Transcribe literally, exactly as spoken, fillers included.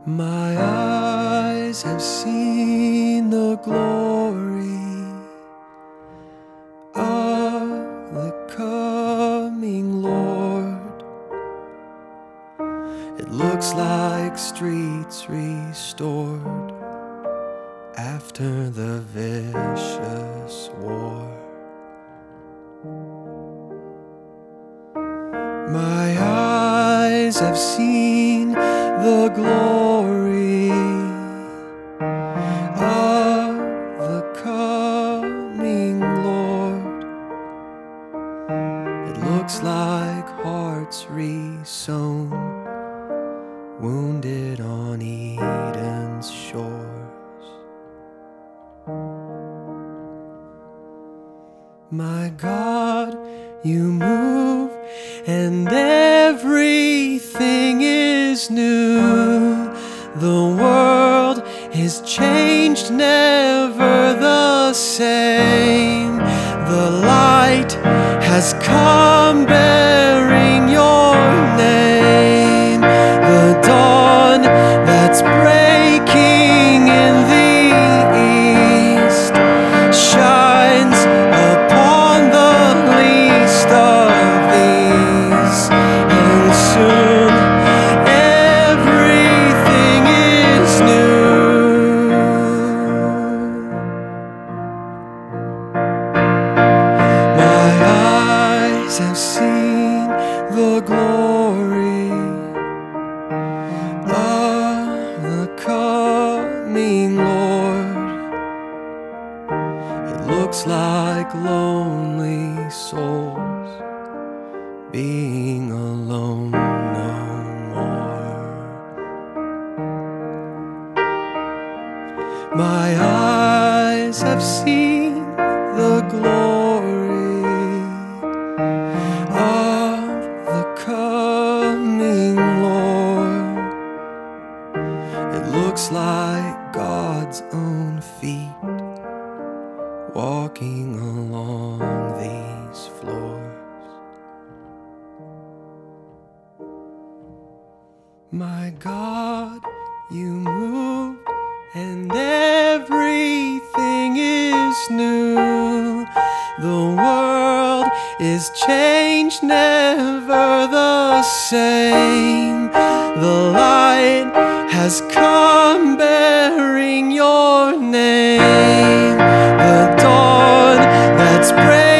My eyes have seen the glory of the coming Lord. It looks like streets restored after the vicious war. My eyes have seen the glory of the coming Lord. It looks like hearts re-sown, wounded on Eden's shores. My God, you move and everything is new. The world is changed, never the same. The light has come bearing your name. The dawn that's breaking in the east shines upon the least of these, and soon everything is new. My eyes have seen the glory of the coming Lord. It looks like lonely souls being alone no more. My eyes have seen the glory of the coming Lord. It looks like God's own feet walking along these floors. My God, you move and everything is new. The world is changed, never the same. The light has come bearing your name. The dawn that's breaking